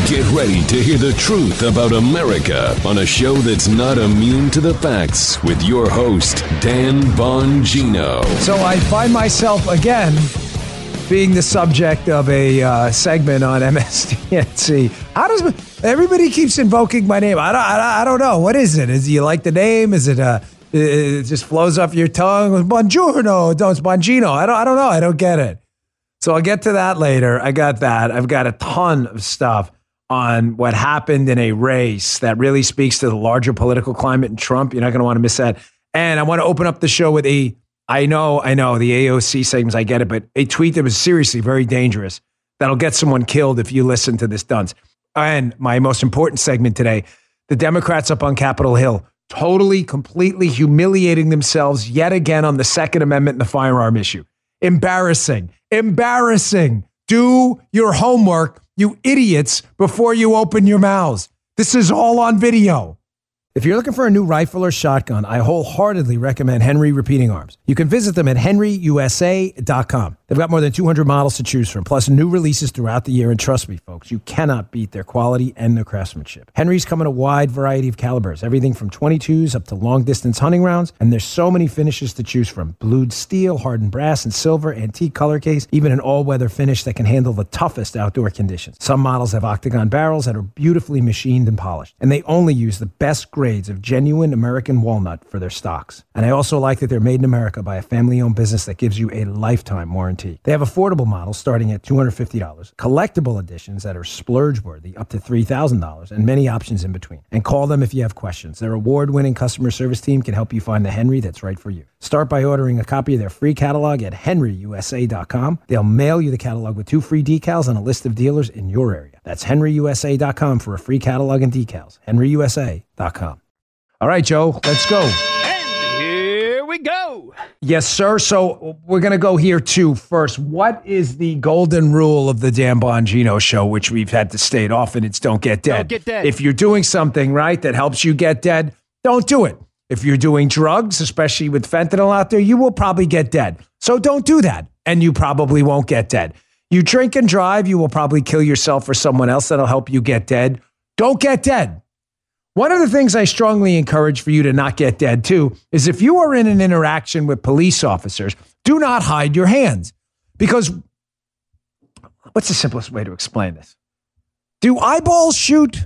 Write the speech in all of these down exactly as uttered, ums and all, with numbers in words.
Get ready to hear the truth about America on a show that's not immune to the facts with your host, Dan Bongino. So I find myself again being the subject of a uh, segment on M S D N C. How does everybody keeps invoking my name? I don't, I, I don't know. What is it? Is you like the name? Is it uh, it just flows off your tongue? Buongiorno, don't Bongino. I don't, I don't know. I don't get it. So I'll get to that later. I got that. I've got a ton of stuff on what happened in a race that really speaks to the larger political climate in Trump. You're not going to want to miss that. And I want to open up the show with a, I know, I know, the A O C segments, I get it, but a tweet that was seriously very dangerous that'll get someone killed if you listen to this dunce. And my most important segment today, the Democrats up on Capitol Hill, totally, completely humiliating themselves yet again on the Second Amendment and the firearm issue. Embarrassing. Embarrassing. Do your homework, you idiots, before you open your mouths. This is all on video. If you're looking for a new rifle or shotgun, I wholeheartedly recommend Henry Repeating Arms. You can visit them at henry u s a dot com. They've got more than two hundred models to choose from, plus new releases throughout the year. And trust me, folks, you cannot beat their quality and their craftsmanship. Henry's come in a wide variety of calibers, everything from twenty-twos up to long-distance hunting rounds. And there's so many finishes to choose from. Blued steel, hardened brass and silver, antique color case, even an all-weather finish that can handle the toughest outdoor conditions. Some models have octagon barrels that are beautifully machined and polished. And they only use the best grades of genuine American walnut for their stocks. And I also like that they're made in America by a family-owned business that gives you a lifetime warranty. They have affordable models starting at two hundred fifty dollars, collectible editions that are splurge-worthy up to three thousand dollars, and many options in between. And call them if you have questions. Their award-winning customer service team can help you find the Henry that's right for you. Start by ordering a copy of their free catalog at henry u s a dot com. They'll mail you the catalog with two free decals and a list of dealers in your area. That's henry u s a dot com for a free catalog and decals. henry u s a dot com. All right, Joe, let's go. And here we go. Yes, sir. So we're going to go here too. First, what is the golden rule of the Dan Bongino show, which we've had to state often? It's don't get dead. Don't get dead. If you're doing something, right, that helps you get dead, don't do it. If you're doing drugs, especially with fentanyl out there, you will probably get dead. So don't do that. And you probably won't get dead. You drink and drive, you will probably kill yourself or someone else that'll help you get dead. Don't get dead. One of the things I strongly encourage for you to not get dead too is if you are in an interaction with police officers, do not hide your hands. Because what's the simplest way to explain this? Do eyeballs shoot?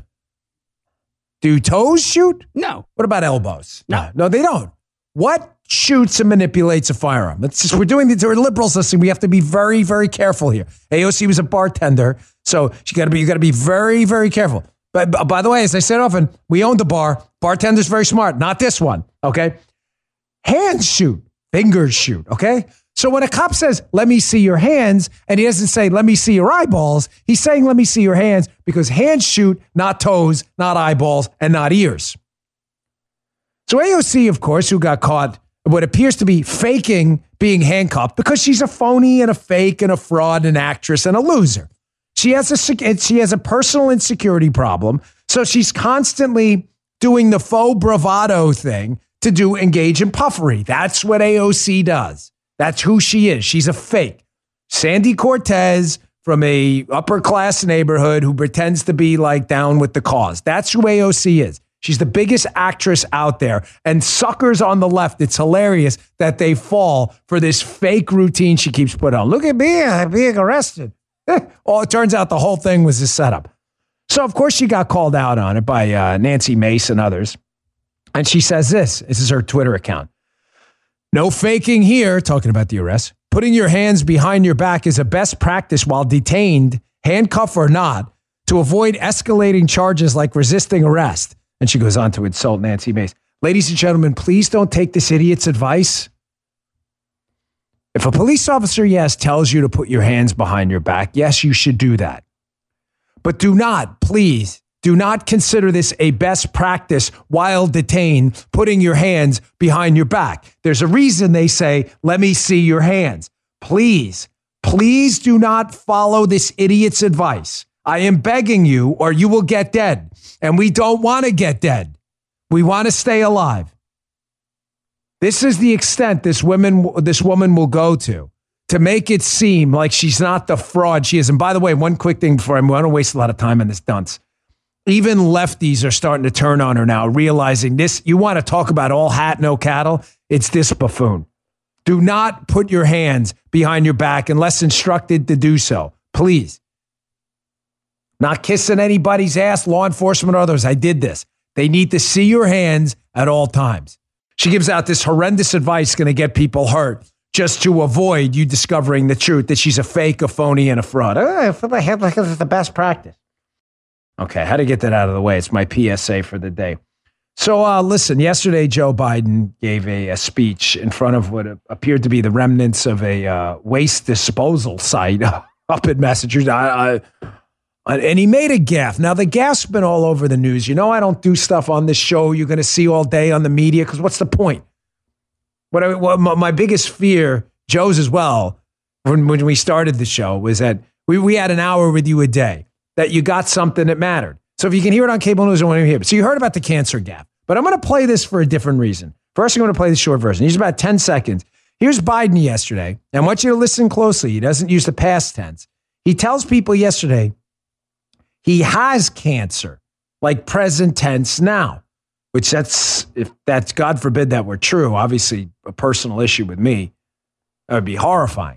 Do toes shoot? No. What about elbows? No. No, they don't. What shoots and manipulates a firearm? It's just, we're doing the we're liberals listening. We have to be very, very careful here. A O C was a bartender, so you got to be you got to be very, very careful. But by the way, as I said often, we own the bar. Bartender's very smart. Not this one, okay? Hands shoot. Fingers shoot, okay? So when a cop says, let me see your hands, and he doesn't say, let me see your eyeballs, he's saying, let me see your hands, because hands shoot, not toes, not eyeballs, and not ears. So A O C, of course, who got caught what appears to be faking being handcuffed because she's a phony and a fake and a fraud, an actress and a loser. She has a she has a personal insecurity problem, so she's constantly doing the faux bravado thing to do engage in puffery. That's what A O C does. That's who she is. She's a fake. Sandy Cortez from a upper class neighborhood who pretends to be like down with the cause. That's who A O C is. She's the biggest actress out there. And suckers on the left, it's hilarious that they fall for this fake routine she keeps putting on. Look at me, I'm being arrested. Well, it turns out the whole thing was a setup. So, of course, she got called out on it by uh, Nancy Mace and others. And she says this. This is her Twitter account. No faking here, talking about the arrest. Putting your hands behind your back is a best practice while detained, handcuffed or not, to avoid escalating charges like resisting arrest. And she goes on to insult Nancy Mace. Ladies and gentlemen, please don't take this idiot's advice. If a police officer, yes, tells you to put your hands behind your back, yes, you should do that. But do not, please, do not consider this a best practice while detained, putting your hands behind your back. There's a reason they say, let me see your hands. Please, please do not follow this idiot's advice. I am begging you, or you will get dead. And we don't want to get dead. We want to stay alive. This is the extent this woman, this woman will go to to make it seem like she's not the fraud she is. And by the way, one quick thing before I move, I don't waste a lot of time on this dunce. Even lefties are starting to turn on her now, realizing this, you want to talk about all hat, no cattle, it's this buffoon. Do not put your hands behind your back unless instructed to do so. Please. Not kissing anybody's ass, law enforcement or others. I did this. They need to see your hands at all times. She gives out this horrendous advice going to get people hurt just to avoid you discovering the truth that she's a fake, a phony, and a fraud. I feel like it's the best practice. Okay, how to get that out of the way? It's my P S A for the day. So uh, listen, yesterday Joe Biden gave a, a speech in front of what appeared to be the remnants of a uh, waste disposal site up in Massachusetts. I, I, and he made a gaffe. Now, the gaffe's been all over the news. You know, I don't do stuff on this show you're going to see all day on the media because what's the point? What, I, what my, my biggest fear, Joe's as well, when, when we started the show, was that we, we had an hour with you a day, that you got something that mattered. So if you can hear it on cable news, I want to hear it. So you heard about the cancer gap, but I'm going to play this for a different reason. First, I'm going to play the short version. Here's about ten seconds. Here's Biden yesterday. And I want you to listen closely. He doesn't use the past tense. He tells people yesterday he has cancer, like present tense now, which that's, if that's, God forbid that were true, obviously a personal issue with me, that would be horrifying.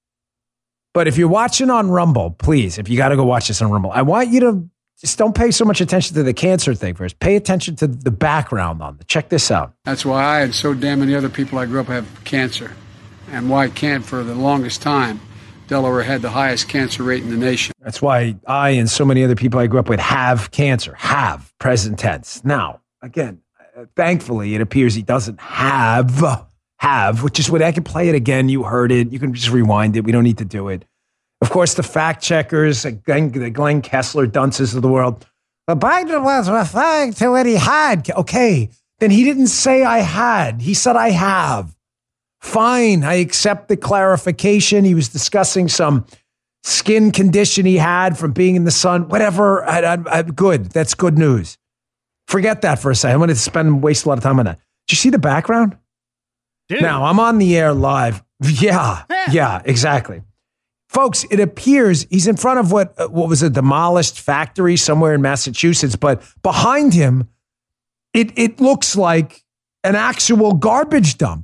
But if you're watching on Rumble, please, if you got to go watch this on Rumble, I want you to just don't pay so much attention to the cancer thing first. Pay attention to the background on it. Check this out. That's why I and so damn many other people I grew up have cancer. And why can't, for the longest time, Delaware had the highest cancer rate in the nation. That's why I and so many other people I grew up with have cancer. Have, present tense. Now, again, thankfully, it appears he doesn't have, have, which is what I can play it again. You heard it. You can just rewind it. We don't need to do it. Of course, the fact checkers, the Glenn, the Glenn Kessler dunces of the world. But Biden was referring to what he had. Okay, then he didn't say I had. He said I have. Fine, I accept the clarification. He was discussing some skin condition he had from being in the sun. Whatever, I, I, I, good. That's good news. Forget that for a second. I'm going to spend waste a lot of time on that. Did you see the background? Dude. Now, I'm on the air live. Yeah, yeah, exactly. Folks, it appears he's in front of what what was a demolished factory somewhere in Massachusetts, but behind him, it it looks like an actual garbage dump.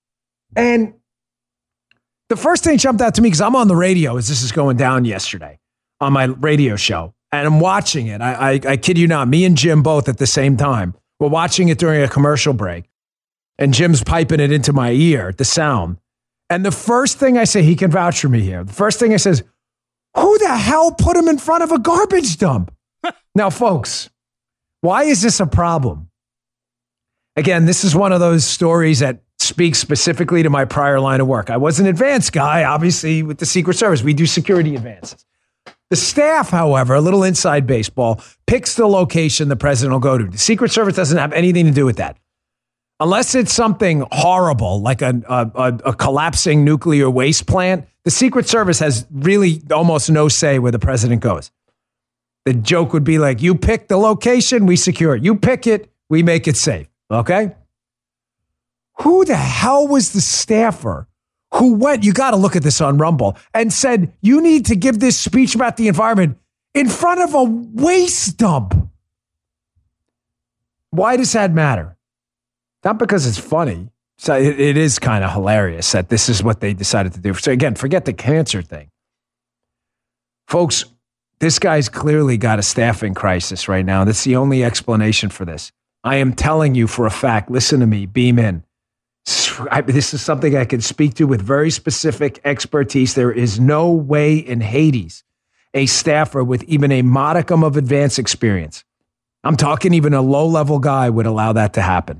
And the first thing jumped out to me, because I'm on the radio as this is going down yesterday on my radio show, and I'm watching it. I, I, I kid you not, me and Jim both at the same time. We're watching it during a commercial break, and Jim's piping it into my ear, the sound. And the first thing I say, he can vouch for me here. The first thing I say is, who the hell put him in front of a garbage dump? Now, folks, why is this a problem? Again, this is one of those stories that speaks specifically to my prior line of work. I was an advanced guy, obviously, with the Secret Service. We do security advances. The staff, however, a little inside baseball, picks the location the president will go to. The Secret Service doesn't have anything to do with that. Unless it's something horrible, like a, a, a collapsing nuclear waste plant, the Secret Service has really almost no say where the president goes. The joke would be like, you pick the location, we secure it. You pick it, we make it safe. Okay? Who the hell was the staffer who went, you got to look at this on Rumble, and said, you need to give this speech about the environment in front of a waste dump? Why does that matter? Not because it's funny. So it, it is kind of hilarious that this is what they decided to do. So again, forget the cancer thing. Folks, this guy's clearly got a staffing crisis right now. That's the only explanation for this. I am telling you for a fact, listen to me, beam in. I, this is something I can speak to with very specific expertise. There is no way in Hades a staffer with even a modicum of advanced experience, I'm talking even a low-level guy, would allow that to happen.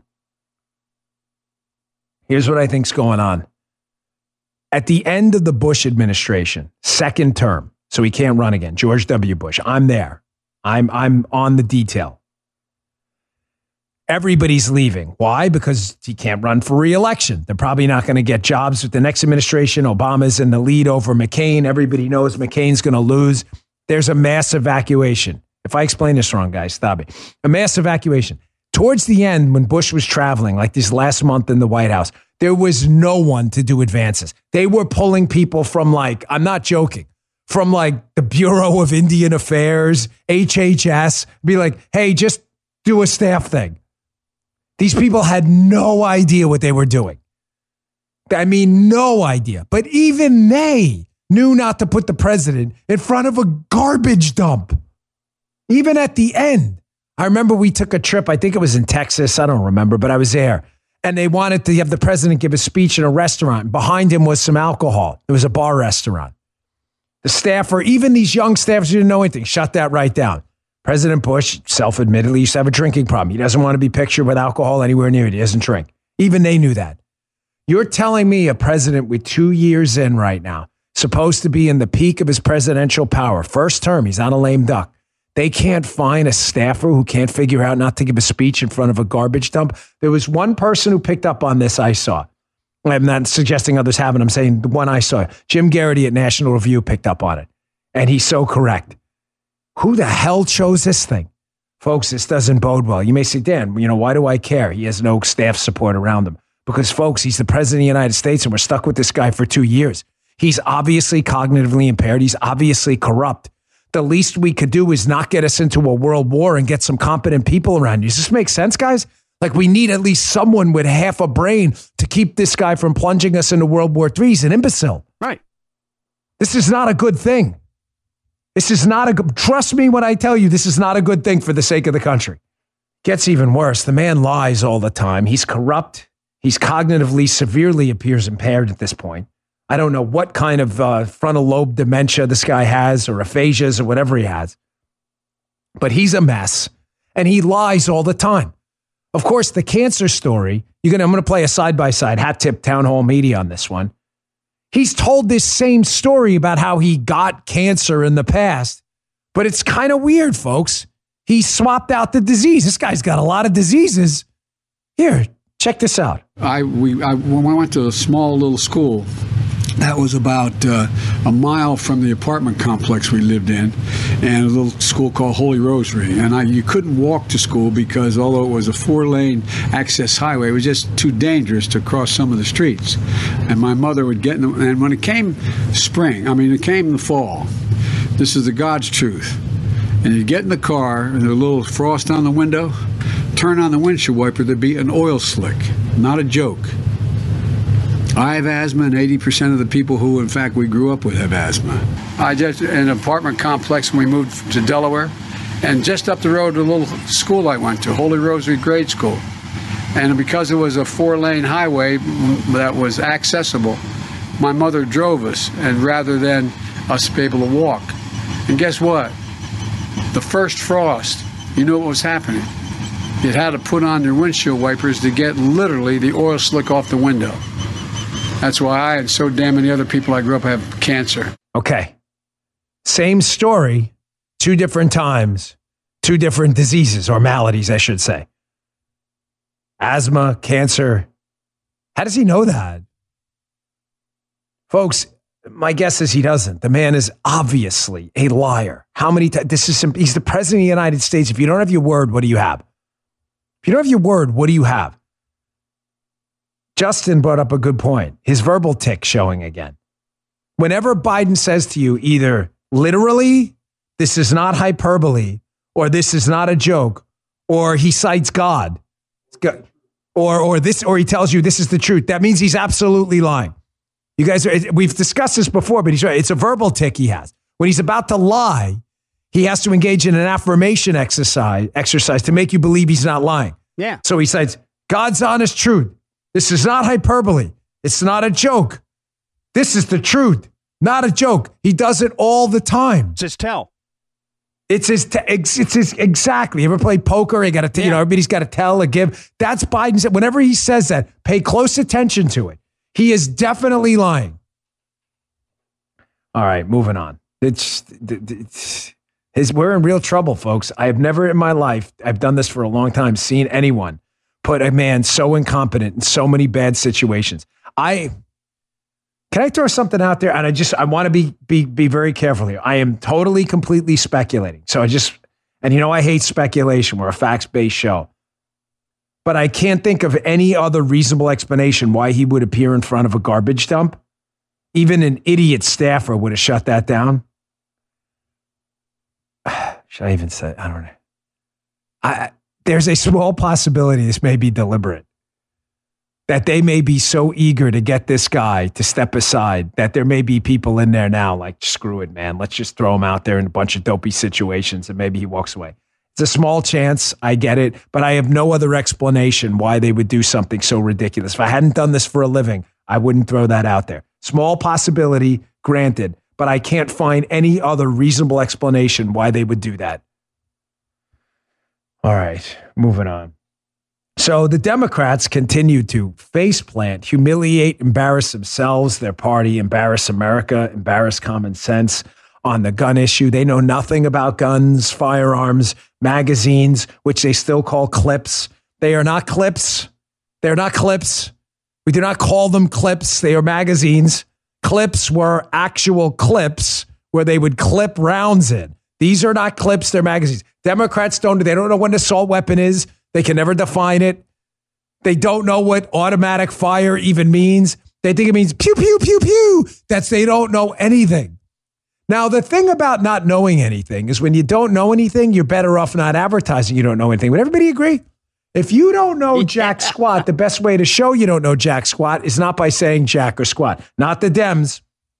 Here's what I think's going on. At the end of the Bush administration, second term, so he can't run again, George W. Bush, I'm there. I'm I'm on the detail. Everybody's leaving. Why? Because he can't run for re-election. They're probably not going to get jobs with the next administration. Obama's in the lead over McCain. Everybody knows McCain's going to lose. There's a mass evacuation. If I explain this wrong, guys, stop me. A mass evacuation. Towards the end, when Bush was traveling, like this last month in the White House, There was no one to do advances. They were pulling people from like, I'm not joking, from like the Bureau of Indian Affairs, H H S, be like, hey, just do a staff thing. These people had no idea what they were doing. I mean, no idea. But even they knew not to put the president in front of a garbage dump. Even at the end. I remember we took a trip, I think it was in Texas, I don't remember, but I was there. And they wanted to have the president give a speech in a restaurant. Behind him was some alcohol. It was a bar restaurant. The staffer, even these young staffers who didn't know anything, shut that right down. President Bush, self-admittedly, used to have a drinking problem. He doesn't want to be pictured with alcohol anywhere near it. He doesn't drink. Even they knew that. You're telling me a president with two years in right now, supposed to be in the peak of his presidential power, first term, he's not a lame duck. They can't find a staffer who can't figure out not to give a speech in front of a garbage dump. There was one person who picked up on this I saw. I'm not suggesting others haven't. I'm saying the one I saw. Jim Garrity at National Review picked up on it. And he's so correct. Who the hell chose this thing? Folks, this doesn't bode well. You may say, Dan, you know, why do I care? He has no staff support around him. Because, folks, he's the president of the United States and we're stuck with this guy for two years. He's obviously cognitively impaired. He's obviously corrupt. The least we could do is not get us into a world war and get some competent people around you. Does this make sense, guys? Like, we need at least someone with half a brain to keep this guy from plunging us into World War Three. He's an imbecile. Right. This is not a good thing. This is not a good, trust me when I tell you, this is not a good thing for the sake of the country. Gets even worse. The man lies all the time. He's corrupt. He's cognitively, severely appears impaired at this point. I don't know what kind of uh, frontal lobe dementia this guy has or aphasias or whatever he has. But he's a mess and he lies all the time. Of course, the cancer story, you're gonna, I'm going to play a side-by-side hat tip town hall media on this one. He's told this same story about how he got cancer in the past, but it's kind of weird, folks. He swapped out the disease. This guy's got a lot of diseases. Here, check this out. I, we, I, when I went to a small little school, that was about uh, a mile from the apartment complex we lived in, and a little school called Holy Rosary. And I, you couldn't walk to school because although it was a four-lane access highway, it was just too dangerous to cross some of the streets. And my mother would get in the, and when it came spring, I mean, it came the fall, this is the God's truth. And you'd get in the car, and there's a little frost on the window, turn on the windshield wiper, there'd be an oil slick. Not a joke. I have asthma, and eighty percent of the people who, in fact, we grew up with have asthma. I just, in an apartment complex when we moved to Delaware, and just up the road, a little school I went to, Holy Rosary Grade School. And because it was a four-lane highway that was accessible, my mother drove us, and rather than us be able to walk. And guess what? The first frost, you knew what was happening. You had to put on their windshield wipers to get literally the oil slick off the window. That's why I and so damn many other people I grew up have cancer. Okay. Same story, two different times, two different diseases or maladies, I should say. Asthma, cancer. How does he know that? Folks, my guess is he doesn't. The man is obviously a liar. How many times? This is some, he's the president of the United States. If you don't have your word, what do you have? If you don't have your word, what do you have? Justin brought up a good point. His verbal tick showing again. Whenever Biden says to you either literally, this is not hyperbole, or this is not a joke, or he cites God, or or this, or he tells you this is the truth, that means he's absolutely lying. You guys, are, we've discussed this before, but he's right. It's a verbal tick he has. When he's about to lie, he has to engage in an affirmation exercise, exercise to make you believe he's not lying. Yeah. So he cites God's honest truth. This is not hyperbole. It's not a joke. This is the truth, not a joke. He does it all the time. It's his tell. It's his, te- it's his, exactly. You ever play poker? You got to, yeah. you know, everybody's got to tell or give. That's Biden's. Whenever he says that, pay close attention to it. He is definitely lying. All right, moving on. It's, it's his, we're in real trouble, folks. I have never in my life, I've done this for a long time, seen anyone put a man so incompetent in so many bad situations. I can I throw something out there, and I just I want to be be be very careful here. I am totally, completely speculating. So I just, and you know, I hate speculation. We're a facts-based show. but I can't think of any other reasonable explanation why he would appear in front of a garbage dump. Even an idiot staffer would have shut that down. Should I even say? I don't know. I, there's a small possibility this may be deliberate. That they may be so eager to get this guy to step aside that there may be people in there now like, screw it, man. Let's just throw him out there in a bunch of dopey situations and maybe he walks away. It's a small chance. I get it. But I have no other explanation why they would do something so ridiculous. If I hadn't done this for a living, I wouldn't throw that out there. Small possibility, granted, but I can't find any other reasonable explanation why they would do that. All right, moving on. So the Democrats continue to faceplant, humiliate, embarrass themselves, their party, embarrass America, embarrass common sense on the gun issue. They know nothing about guns, firearms, magazines, which they still call clips. They are not clips. They're not clips. We do not call them clips. They are magazines. Clips were actual clips where they would clip rounds in. These are not clips. They're magazines. Democrats don't, they don't know what an assault weapon is. They can never define it. They don't know what automatic fire even means. They think it means pew, pew, pew, pew. That's, they don't know anything. Now, the thing about not knowing anything is when you don't know anything, you're better off not advertising you don't know anything. Would everybody agree? If you don't know jack squat, the best way to show you don't know jack squat is not by saying jack or squat. Not the Dems.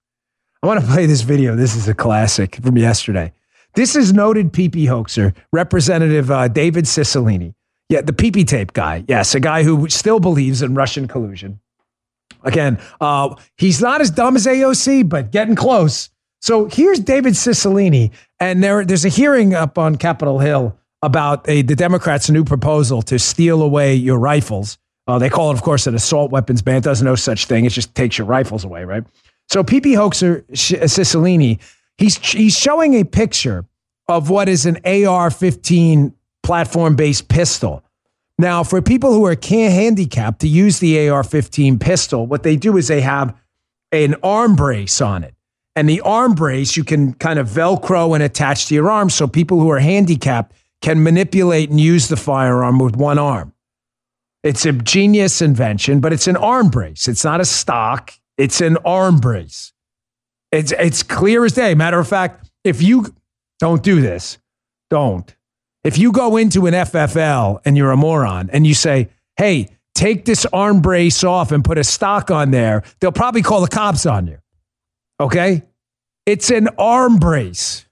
I want to play this video. This is a classic from yesterday. This is noted P P hoaxer, Representative uh, David Cicilline. Yeah, the P P tape guy. Yes, a guy who still believes in Russian collusion. Again, uh, he's not as dumb as A O C, but getting close. So here's David Cicilline, and there, there's a hearing up on Capitol Hill about a, the Democrats' new proposal to steal away your rifles. Uh, they call it, of course, an assault weapons ban. It does no such thing. It just takes your rifles away, right? So P P hoaxer Cicilline, he's he's showing a picture of what is an A R fifteen platform-based pistol. Now, for people who are handicapped to use the A R fifteen pistol, what they do is they have an arm brace on it. And the arm brace, you can kind of Velcro and attach to your arm so people who are handicapped can manipulate and use the firearm with one arm. It's a genius invention, but it's an arm brace. It's not a stock. It's an arm brace. It's, it's clear as day. Matter of fact, if you don't do this, don't. If you go into an F F L and you're a moron and you say, hey, take this arm brace off and put a stock on there, they'll probably call the cops on you. Okay? It's an arm brace.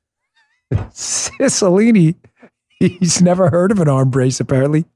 Cicilline, he's never heard of an arm brace, apparently.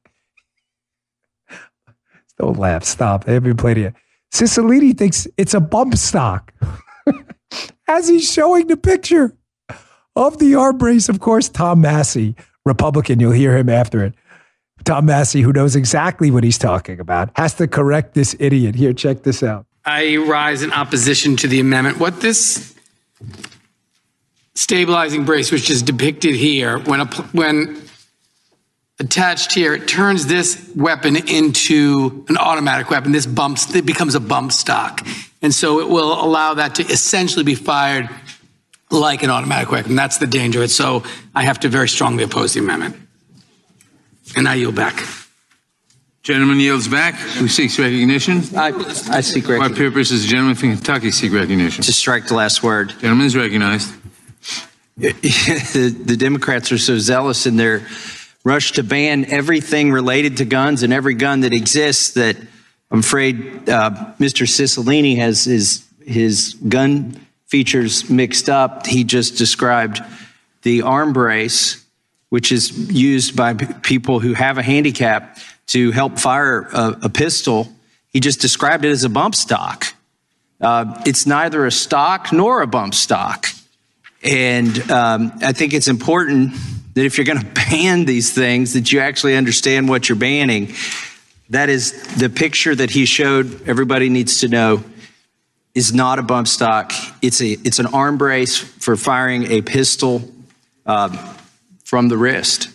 Don't laugh. Stop. I haven't played it yet. Cicilline thinks it's a bump stock. As he's showing the picture of the arm brace, of course, Tom Massey, Republican, you'll hear him after it. Tom Massey, who knows exactly what he's talking about, has to correct this idiot. Here, check this out. I rise in opposition to the amendment. What this stabilizing brace, which is depicted here, when, when attached here, it turns this weapon into an automatic weapon. This bumps, it becomes a bump stock. And so it will allow that to essentially be fired like an automatic weapon. That's the danger of it. So I have to very strongly oppose the amendment. And I yield back. Gentleman yields back. Who seeks recognition? I, I seek recognition. What purpose does the gentleman from Kentucky seek recognition? To strike the last word. Gentleman is recognized. the, the Democrats are so zealous in their rush to ban everything related to guns and every gun that exists that I'm afraid uh, Mister Cicilline has his, his gun features mixed up. He just described the arm brace, which is used by p- people who have a handicap to help fire a, a pistol. He just described it as a bump stock. Uh, it's neither a stock nor a bump stock. And um, I think it's important that if you're going to ban these things, that you actually understand what you're banning. That is the picture that he showed. Everybody needs to know is not a bump stock. It's a it's an arm brace for firing a pistol uh, from the wrist.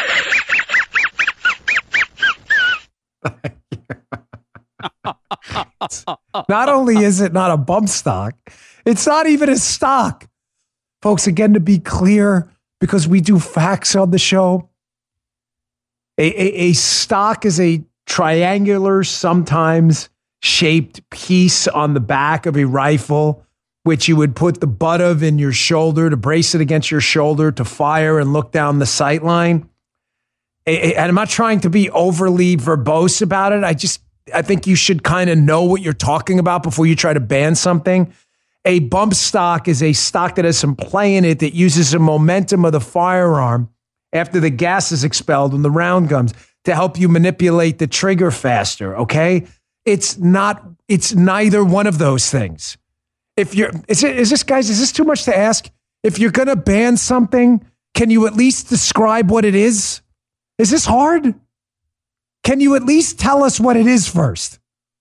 Not only is it not a bump stock, it's not even a stock. Folks, again, to be clear, because we do facts on the show, a, a, a stock is a triangular, sometimes shaped piece on the back of a rifle, which you would put the butt of in your shoulder to brace it against your shoulder to fire and look down the sight line. And I'm not trying to be overly verbose about it. I just, I think you should kind of know what you're talking about before you try to ban something. A bump stock is a stock that has some play in it that uses the momentum of the firearm after the gas is expelled when the round comes to help you manipulate the trigger faster, okay? It's not, it's neither one of those things. If you're, is it, is this, guys, is this too much to ask? If you're going to ban something, can you at least describe what it is? Is this hard? Can you at least tell us what it is first?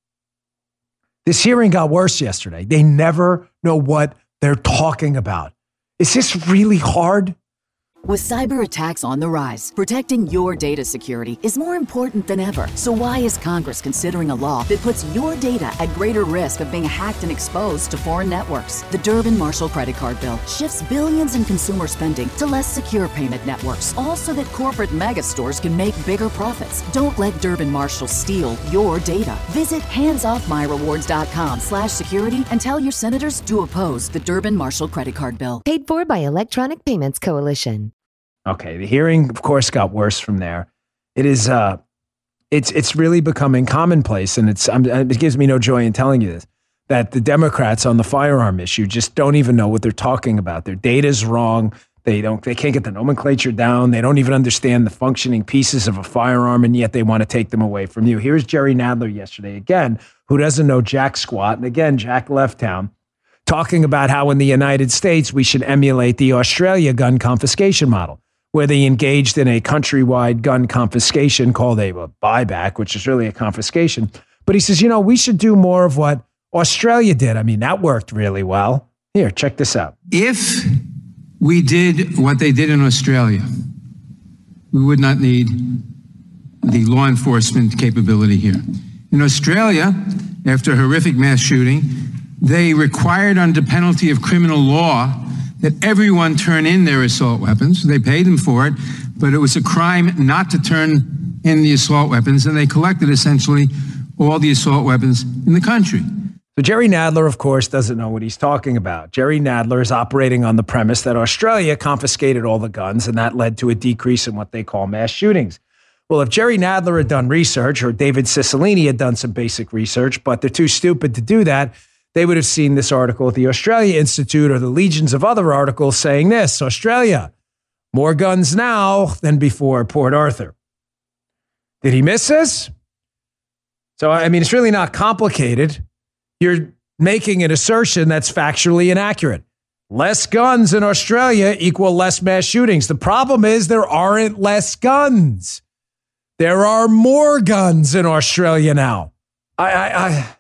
This hearing got worse yesterday. They never know what they're talking about. Is this really hard? With cyber attacks on the rise, protecting your data security is more important than ever. So why is Congress considering a law that puts your data at greater risk of being hacked and exposed to foreign networks? The Durbin-Marshall credit card bill shifts billions in consumer spending to less secure payment networks, all so that corporate mega stores can make bigger profits. Don't let Durbin-Marshall steal your data. Visit handsoffmyrewards.com slash security and tell your senators to oppose the Durbin-Marshall credit card bill. Paid for by Electronic Payments Coalition. Okay, the hearing, of course, got worse from there. It is, uh, it's it's really becoming commonplace, and it's um, it gives me no joy in telling you this, that the Democrats on the firearm issue just don't even know what they're talking about. Their data's wrong. They don't. They can't get the nomenclature down. They don't even understand the functioning pieces of a firearm, and yet they want to take them away from you. Here's Jerry Nadler yesterday again, who doesn't know jack squat, and again, Jack left town, talking about how in the United States we should emulate the Australia gun confiscation model, where they engaged in a countrywide gun confiscation called a, a buyback, which is really a confiscation. But he says, you know, we should do more of what Australia did. I mean, that worked really well. Here, check this out. If we did what they did in Australia, we would not need the law enforcement capability here. In Australia, after a horrific mass shooting, they required under penalty of criminal law that everyone turn in their assault weapons. They paid them for it, but it was a crime not to turn in the assault weapons, and they collected essentially all the assault weapons in the country. So Jerry Nadler, of course, doesn't know what he's talking about. Jerry Nadler is operating on the premise that Australia confiscated all the guns, and that led to a decrease in what they call mass shootings. Well, if Jerry Nadler had done research, or David Cicilline had done some basic research, but they're too stupid to do that, they would have seen this article at the Australia Institute or the legions of other articles saying this: Australia, more guns now than before Port Arthur. Did he miss this? So, I mean, it's really not complicated. You're making an assertion that's factually inaccurate. Less guns in Australia equal less mass shootings. The problem is there aren't less guns. There are more guns in Australia now. I, I, I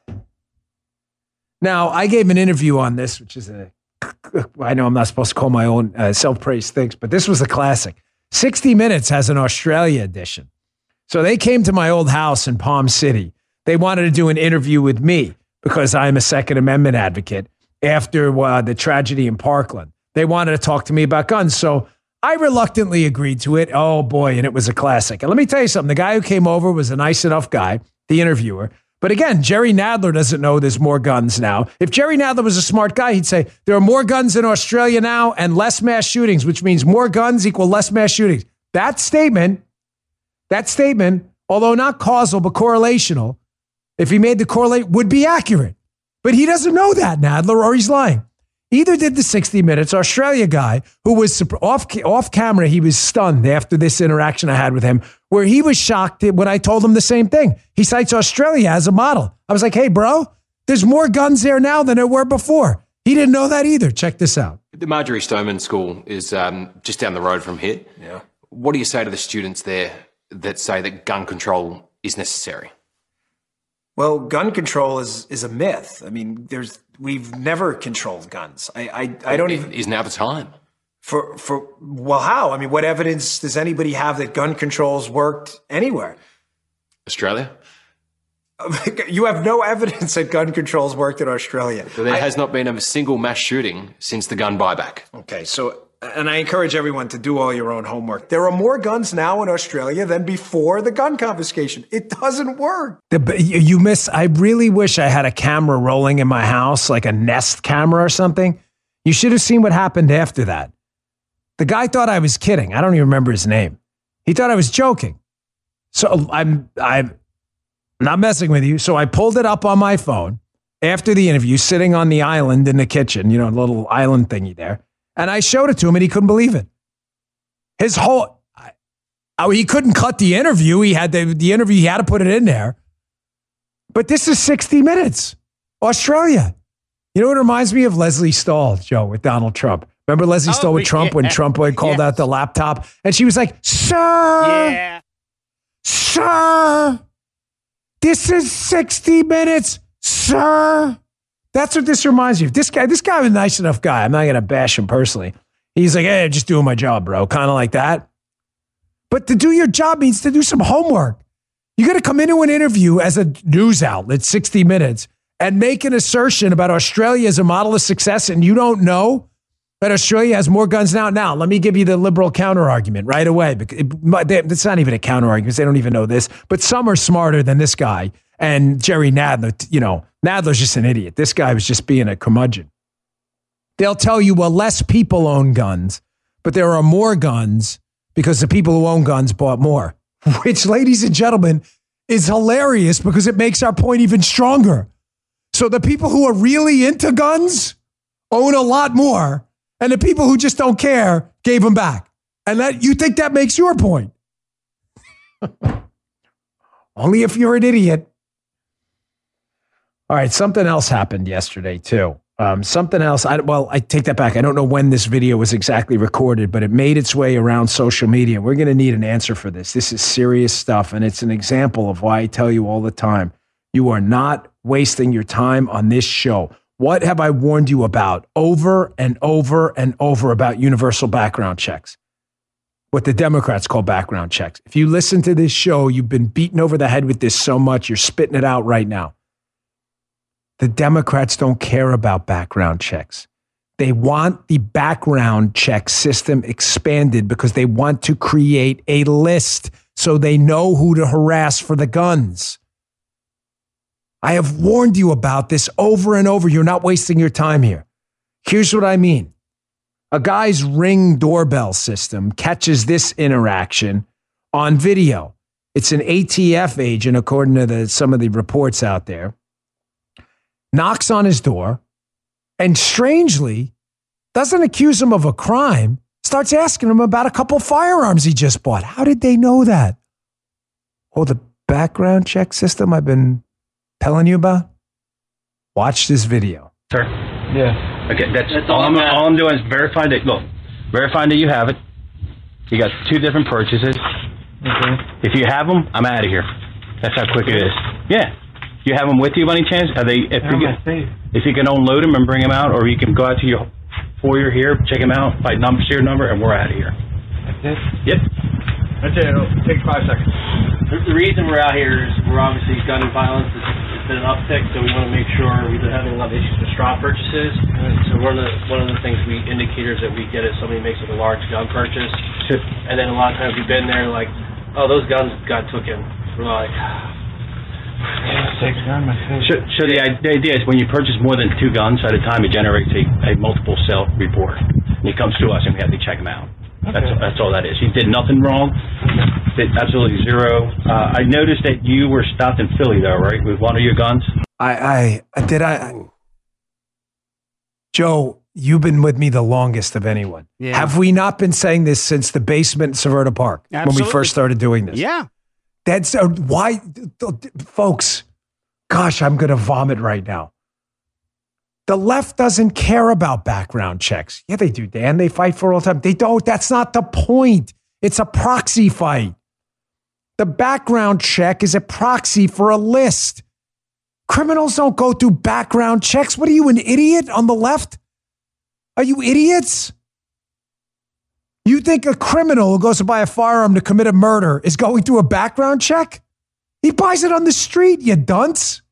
Now, I gave an interview on this, which is a, I know I'm not supposed to call my own uh, self-praise things, but this was a classic. sixty minutes has an Australia edition. So they came to my old house in Palm City. They wanted to do an interview with me because I'm a Second Amendment advocate after uh, the tragedy in Parkland. They wanted to talk to me about guns. So I reluctantly agreed to it. Oh, boy, and it was a classic. And let me tell you something. The guy who came over was a nice enough guy, the interviewer. But again, Jerry Nadler doesn't know there's more guns now. If Jerry Nadler was a smart guy, he'd say there are more guns in Australia now and less mass shootings, which means more guns equal less mass shootings. That statement, that statement, although not causal but correlational, if he made the correlate, would be accurate. But he doesn't know that, Nadler, or he's lying. Either did the sixty minutes Australia guy, who was off, off camera, he was stunned after this interaction I had with him, where he was shocked when I told him the same thing. He cites Australia as a model. I was like, hey, bro, there's more guns there now than there were before. He didn't know that either. Check this out. The Marjorie Stoneman School is um, just down the road from here. Yeah. What do you say to the students there that say that gun control is necessary? Well, gun control is is a myth. I mean, there's we've never controlled guns. I I, I don't even. Is now the time? For for well, how? I mean, what evidence does anybody have that gun controls worked anywhere? Australia. You have no evidence that gun controls worked in Australia. So there I, has not been a single mass shooting since the gun buyback. Okay, so and I encourage everyone to do all your own homework. There are more guns now in Australia than before the gun confiscation. It doesn't work. The, you miss, I really wish I had a camera rolling in my house, like a Nest camera or something. You should have seen what happened after that. The guy thought I was kidding. I don't even remember his name. He thought I was joking. So I'm, I'm not messing with you. So I pulled it up on my phone after the interview, sitting on the island in the kitchen, you know, a little island thingy there. And I showed it to him and he couldn't believe it. His whole, oh, he couldn't cut the interview. He had the, the interview, he had to put it in there. But this is sixty minutes. Australia. You know what reminds me of? Leslie Stahl, Joe, with Donald Trump. Remember Leslie oh, Stahl with Trump yeah. when Trump called yes. out the laptop? And she was like, sir, yeah. sir, this is sixty minutes, sir. That's what this reminds me of. This guy, this guy was a nice enough guy. I'm not going to bash him personally. He's like, hey, I'm just doing my job, bro. Kind of like that. But to do your job means to do some homework. You got to come into an interview as a news outlet, sixty minutes, and make an assertion about Australia as a model of success, and you don't know that Australia has more guns now. Now, let me give you the liberal counter argument right away. It's not even a counter argument. They don't even know this. But some are smarter than this guy. And Jerry Nadler, you know, Nadler's just an idiot. This guy was just being a curmudgeon. They'll tell you, well, less people own guns, but there are more guns because the people who own guns bought more. Which, ladies and gentlemen, is hilarious because it makes our point even stronger. So the people who are really into guns own a lot more, and the people who just don't care gave them back. And that you think that makes your point. Only if you're an idiot. All right, something else happened yesterday, too. Um, something else, I, well, I take that back. I don't know when this video was exactly recorded, but it made its way around social media. We're going to need an answer for this. This is serious stuff, and it's an example of why I tell you all the time, you are not wasting your time on this show. What have I warned you about over and over and over about universal background checks? What the Democrats call background checks. If you listen to this show, you've been beaten over the head with this so much, you're spitting it out right now. The Democrats don't care about background checks. They want the background check system expanded because they want to create a list so they know who to harass for the guns. I have warned you about this over and over. You're not wasting your time here. Here's what I mean. A guy's Ring doorbell system catches this interaction on video. It's an A T F agent, according to the, some of the reports out there. Knocks on his door, and strangely, doesn't accuse him of a crime, starts asking him about a couple firearms he just bought. How did they know that? Oh, the background check system I've been telling you about? Watch this video. Sir? Yeah. Okay, that's, that's all, all, I'm, all I'm doing is verifying that, look, verifying that you have it. You got two different purchases. Okay. If you have them, I'm out of here. That's how quick it is. Yeah. You have them with you by any chance? Are they? If you, can, if you can unload them and bring them out, or you can go out to your foyer here, check them out, by number, serial number, and we're out of here. That's it? Yep. That's it. It'll take five seconds. The reason we're out here is we're obviously gun violence has been an uptick, so we want to make sure we've been having a lot of issues with straw purchases. So one of the one of the things we indicators that we get is somebody makes like a large gun purchase, and then a lot of times we've been there like, oh, those guns got taken. We're like. So, so the idea is when you purchase more than two guns at a time, it generates a, a multiple sale report. And it comes to us and we have to check them out. Okay. That's, that's all that is. He did nothing wrong. Did absolutely zero. Uh, I noticed that you were stopped in Philly though, right? With one of your guns? I, I did I, I Joe, you've been with me the longest of anyone. Yeah. Have we not been saying this since the basement in Severna Park? Absolutely. When we first started doing this? Yeah. That's uh, why, folks, gosh, I'm going to vomit right now. The left doesn't care about background checks. Yeah, they do, Dan. They fight for all the time. They don't. That's not the point. It's a proxy fight. The background check is a proxy for a list. Criminals don't go through background checks. What are you, an idiot on the left? Are you idiots? You think a criminal who goes to buy a firearm to commit a murder is going through a background check? He buys it on the street, you dunce.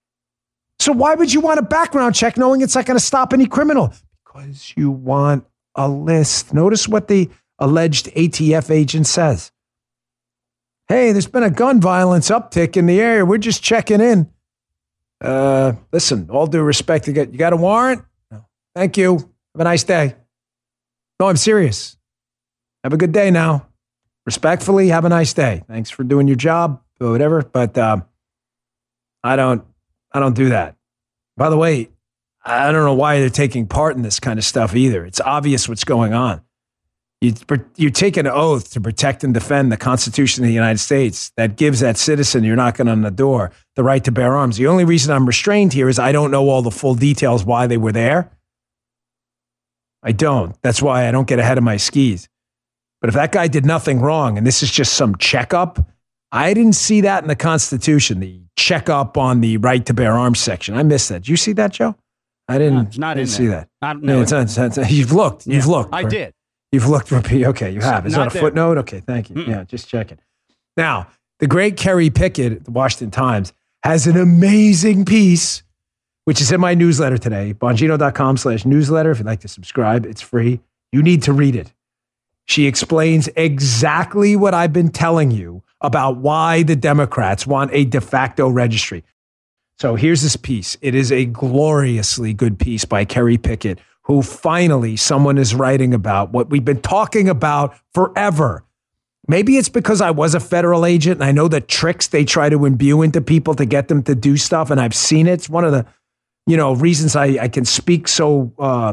So why would you want a background check knowing it's not going to stop any criminal? Because you want a list. Notice what the alleged A T F agent says. Hey, there's been a gun violence uptick in the area. We're just checking in. Uh, listen, all due respect, you got, you got a warrant? No. Thank you. Have a nice day. No, I'm serious. Have a good day now. Respectfully, have a nice day. Thanks for doing your job or whatever. But uh, I don't, I don't do that. By the way, I don't know why they're taking part in this kind of stuff either. It's obvious what's going on. You, you take an oath to protect and defend the Constitution of the United States that gives that citizen you're knocking on the door the right to bear arms. The only reason I'm restrained here is I don't know all the full details why they were there. I don't. That's why I don't get ahead of my skis. But if that guy did nothing wrong and this is just some checkup, I didn't see that in the Constitution, the checkup on the right to bear arms section. I missed that. Did you see that, Joe? I didn't, no, it's not I didn't in see there. that. Not, no, it's not, it's not, you've looked. You've yeah, looked. I right? did. You've looked. Okay, you have. Is that a there. footnote? Okay, thank you. Mm-mm. Yeah, just checking. Now, the great Kerry Pickett at the Washington Times has an amazing piece, which is in my newsletter today, bongino.com slash newsletter. If you'd like to subscribe, it's free. You need to read it. She explains exactly what I've been telling you about why the Democrats want a de facto registry. So here's this piece. It is a gloriously good piece by Kerry Pickett, who finally someone is writing about what we've been talking about forever. Maybe it's because I was a federal agent and I know the tricks they try to imbue into people to get them to do stuff, and I've seen it. It's one of the, you know, reasons I, I can speak so, uh,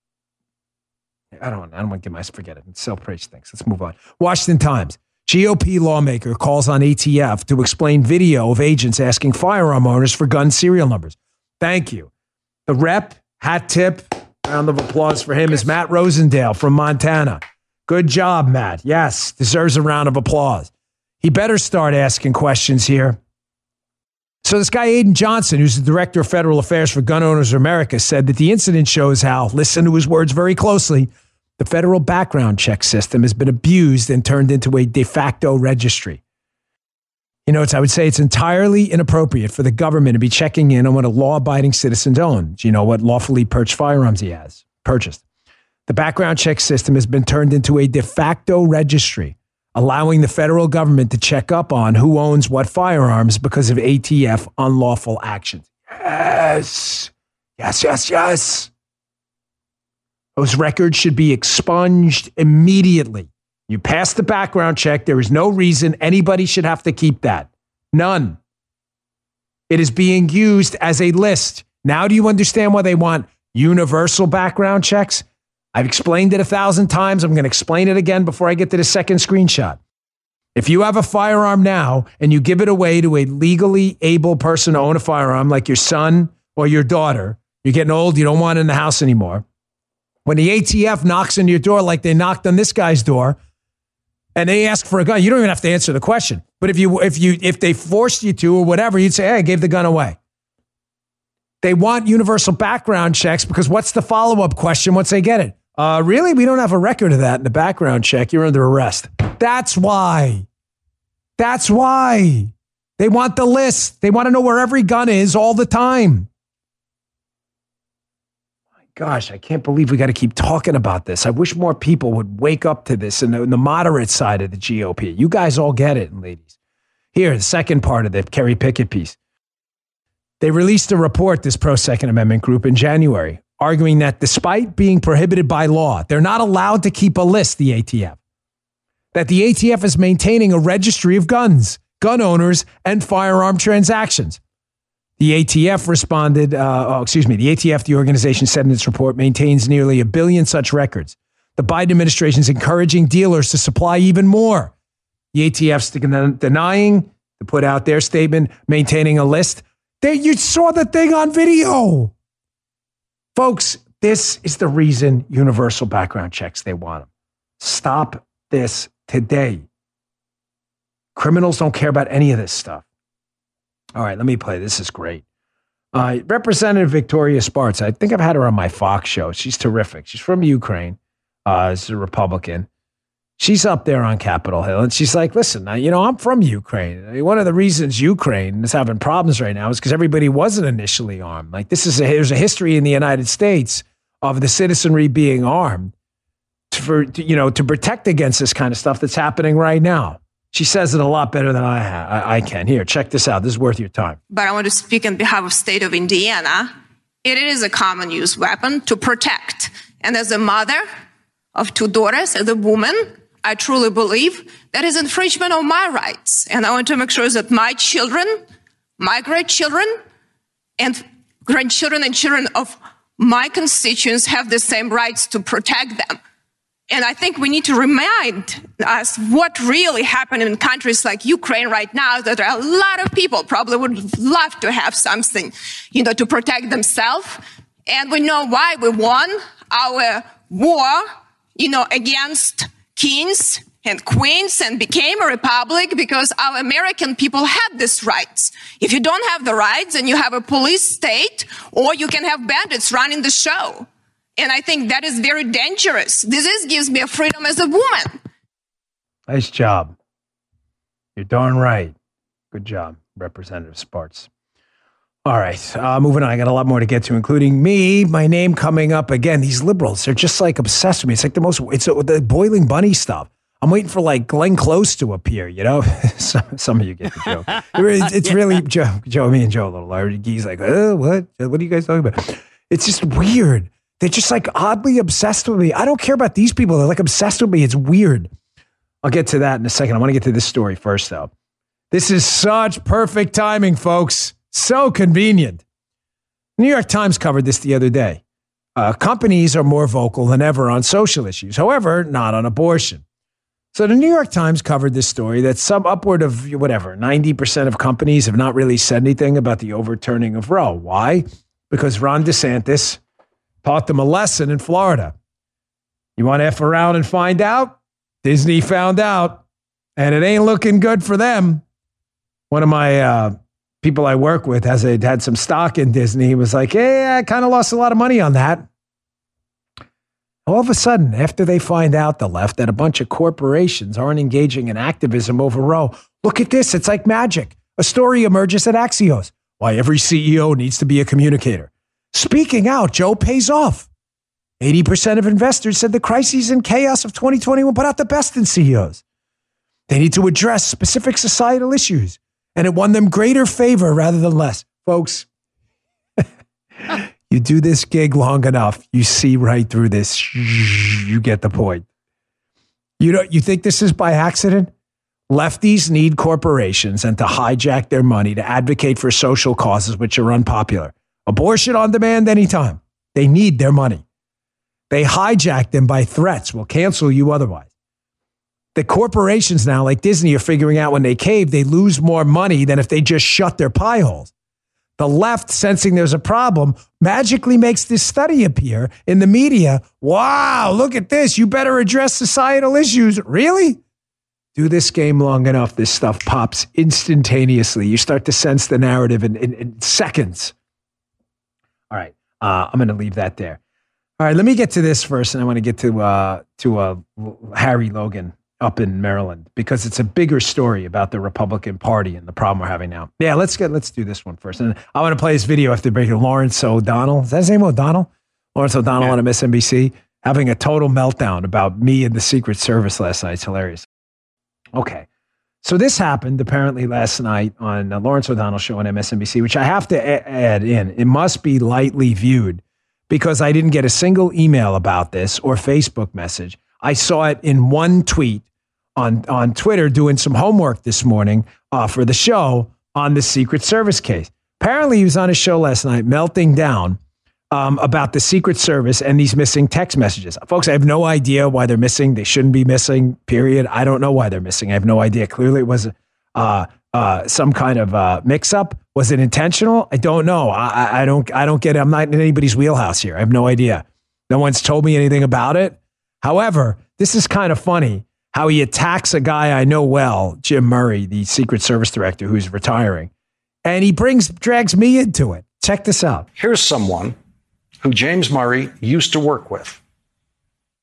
I don't I don't want to get my, forget it. It's self-praise things. Let's move on. Washington Times. G O P lawmaker calls on A T F to explain video of agents asking firearm owners for gun serial numbers. Thank you. The rep, hat tip, round of applause for him, is Matt Rosendale from Montana. Good job, Matt. Yes, deserves a round of applause. He better start asking questions here. So this guy, Aiden Johnson, who's the director of federal affairs for Gun Owners of America, said that the incident shows how, listen to his words very closely, the federal background check system has been abused and turned into a de facto registry. You know, it's, I would say it's entirely inappropriate for the government to be checking in on what a law-abiding citizen owns. You know, what lawfully purchased firearms he has purchased. The background check system has been turned into a de facto registry, allowing the federal government to check up on who owns what firearms because of A T F unlawful actions. Yes. Yes, yes, yes. Those records should be expunged immediately. You pass the background check. There is no reason anybody should have to keep that. None. It is being used as a list. Now do you understand why they want universal background checks? I've explained it a thousand times. I'm going to explain it again before I get to the second screenshot. If you have a firearm now and you give it away to a legally able person to own a firearm, like your son or your daughter, you're getting old, you don't want it in the house anymore. When the A T F knocks on your door like they knocked on this guy's door and they ask for a gun, you don't even have to answer the question. But if you if you if they forced you to or whatever, you'd say, hey, I gave the gun away. They want universal background checks because what's the follow-up question once they get it? Uh, really? We don't have a record of that in the background check. You're under arrest. That's why. That's why. They want the list. They want to know where every gun is all the time. Gosh, I can't believe we got to keep talking about this. I wish more people would wake up to this in the, in the moderate side of the G O P. You guys all get it, ladies. Here, the second part of the Kerry Pickett piece. They released a report, this pro-Second Amendment group, in January, arguing that despite being prohibited by law, they're not allowed to keep a list, the A T F. That the A T F is maintaining a registry of guns, gun owners, and firearm transactions. The A T F responded, uh, oh, excuse me, the A T F, the organization said in its report, maintains nearly a billion such records. The Biden administration is encouraging dealers to supply even more. The A T F's denying, to put out their statement, maintaining a list. They, you saw the thing on video. Folks, this is the reason universal background checks, they want them. Stop this today. Criminals don't care about any of this stuff. All right, let me play. This is great. Uh, Representative Victoria Spartz. I think I've had her on my Fox show. She's terrific. She's from Ukraine. Uh, she's a Republican. She's up there on Capitol Hill, and she's like, listen, you know, I'm from Ukraine. I mean, one of the reasons Ukraine is having problems right now is because everybody wasn't initially armed. Like, this is a, there's a history in the United States of the citizenry being armed. for, you know, to protect against this kind of stuff that's happening right now. She says it a lot better than I, ha- I, I can. Here, check this out. This is worth your time. But I want to speak on behalf of state of Indiana. It is a common use weapon to protect. And as a mother of two daughters, as a woman, I truly believe that is infringement of my rights. And I want to make sure that my children, my grandchildren, and grandchildren and children of my constituents have the same rights to protect them. And I think we need to remind us what really happened in countries like Ukraine right now, that there are a lot of people probably would love to have something, you know, to protect themselves. And we know why we won our war, you know, against kings and queens and became a republic because our American people had these rights. If you don't have the rights, then you have a police state, or you can have bandits running the show. And I think that is very dangerous. This is, gives me a freedom as a woman. Nice job. You're darn right. Good job, Representative Spartz. All right, uh, moving on. I got a lot more to get to, including me, my name coming up again. These liberals, they're just like obsessed with me. It's like the most, it's the boiling bunny stuff. I'm waiting for like Glenn Close to appear, you know? some, some of you get the joke. It's, it's really Joe, Joe, me and Joe a little. He's like, oh, what? What are you guys talking about? It's just weird. They're just like oddly obsessed with me. I don't care about these people. They're like obsessed with me. It's weird. I'll get to that in a second. I want to get to this story first, though. This is such perfect timing, folks. So convenient. New York Times covered this the other day. Uh, companies are more vocal than ever on social issues. However, not on abortion. So the New York Times covered this story that some upward of whatever, ninety percent of companies have not really said anything about the overturning of Roe. Why? Because Ron DeSantis taught them a lesson in Florida. You want to F around and find out? Disney found out, and it ain't looking good for them. One of my uh, people I work with has a, had some stock in Disney. He was like, hey, I kind of lost a lot of money on that. All of a sudden, after they find out, the left, that a bunch of corporations aren't engaging in activism over Roe, look at this. It's like magic. A story emerges at Axios. Why every C E O needs to be a communicator. Speaking out, Joe, pays off. eighty percent of investors said the crises and chaos of twenty twenty-one put out the best in C E Os. They need to address specific societal issues, and it won them greater favor rather than less. Folks, you do this gig long enough, you see right through this. You get the point. You don't, you think this is by accident? Lefties need corporations and to hijack their money to advocate for social causes which are unpopular. Abortion on demand anytime. They need their money. They hijack them by threats. We'll cancel you otherwise. The corporations now, like Disney, are figuring out when they cave, they lose more money than if they just shut their pie holes. The left, sensing there's a problem, magically makes this study appear in the media. Wow, look at this. You better address societal issues. Really? Do this game long enough, this stuff pops instantaneously. You start to sense the narrative in, in, in seconds. All right, uh, I'm going to leave that there. All right, let me get to this first, and I want to get to uh, to uh, Harry Logan up in Maryland, because it's a bigger story about the Republican Party and the problem we're having now. Yeah, let's get let's do this one first. And I want to play this video after breaking. Lawrence O'Donnell. Is that his name, O'Donnell? Lawrence O'Donnell yeah. on M S N B C having a total meltdown about me and the Secret Service last night. It's hilarious. Okay. So this happened apparently last night on uh, Lawrence O'Donnell's show on M S N B C, which I have to a- add in. It must be lightly viewed because I didn't get a single email about this or Facebook message. I saw it in one tweet on, on Twitter doing some homework this morning uh, for the show on the Secret Service case. Apparently he was on his show last night melting down um, about the Secret Service and these missing text messages. Folks, I have no idea why they're missing. They shouldn't be missing, period. I don't know why they're missing. I have no idea. Clearly it was uh, uh, some kind of uh, mix-up. Was it intentional? I don't know. I, I don't I don't get it. I'm not in anybody's wheelhouse here. I have no idea. No one's told me anything about it. However, this is kind of funny how he attacks a guy I know well, Jim Murray, the Secret Service director who's retiring, and he brings drags me into it. Check this out. Here's someone who James Murray used to work with.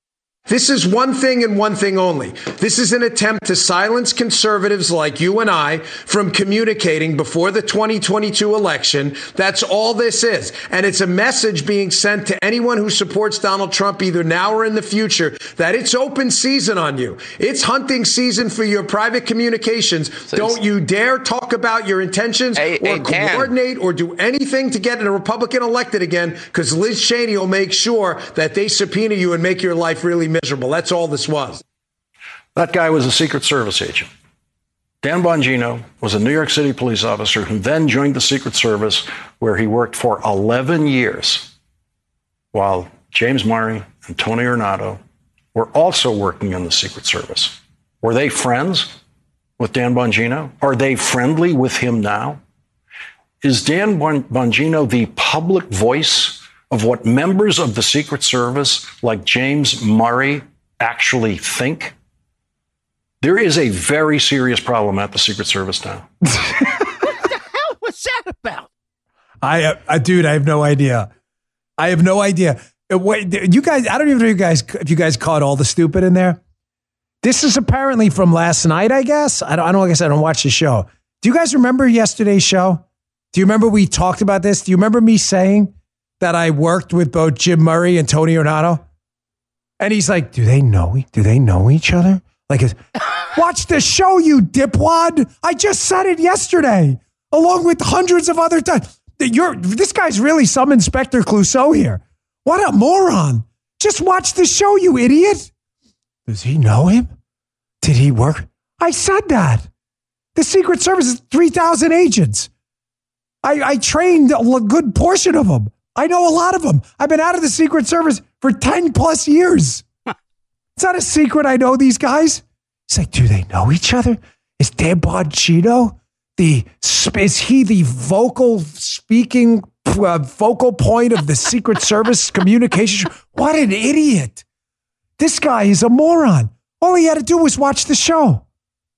This is one thing and one thing only. This is an attempt to silence conservatives like you and I from communicating before the twenty twenty-two election. That's all this is. And it's a message being sent to anyone who supports Donald Trump either now or in the future that it's open season on you. It's hunting season for your private communications. So Don't you dare talk about your intentions hey, or hey, coordinate or do anything to get a Republican elected again, because Liz Cheney will make sure that they subpoena you and make your life really miserable. That's all this was. That guy was a Secret Service agent. Dan Bongino was a New York City police officer who then joined the Secret Service, where he worked for eleven years, while James Murray and Tony Ornato were also working in the Secret Service. Were they friends with Dan Bongino? Are they friendly with him now? Is Dan Bongino the public voice of what members of the Secret Service like James Murray actually think? There is a very serious problem at the Secret Service now. What the hell was that about? I, uh, uh, dude, I have no idea. I have no idea. Uh, wait, you guys, I don't even know you guys if you guys caught all the stupid in there. This is apparently from last night, I guess. I don't, I don't, like I said, I don't watch the show. Do you guys remember yesterday's show? Do you remember we talked about this? Do you remember me saying that I worked with both Jim Murray and Tony Ornato? And he's like, do they know, do they know each other? Like, watch the show, you dipwad. I just said it yesterday, along with hundreds of other times. You're, this guy's really some Inspector Clouseau here. What a moron. Just watch the show, you idiot. Does he know him? Did he work? I said that. The Secret Service is three thousand agents. I, I trained a good portion of them. I know a lot of them. I've been out of the Secret Service for ten plus years. It's not a secret I know these guys. He's like, do they know each other? Is Dan Bongino the, is he the vocal speaking, uh, vocal point of the Secret Service communication? What an idiot. This guy is a moron. All he had to do was watch the show.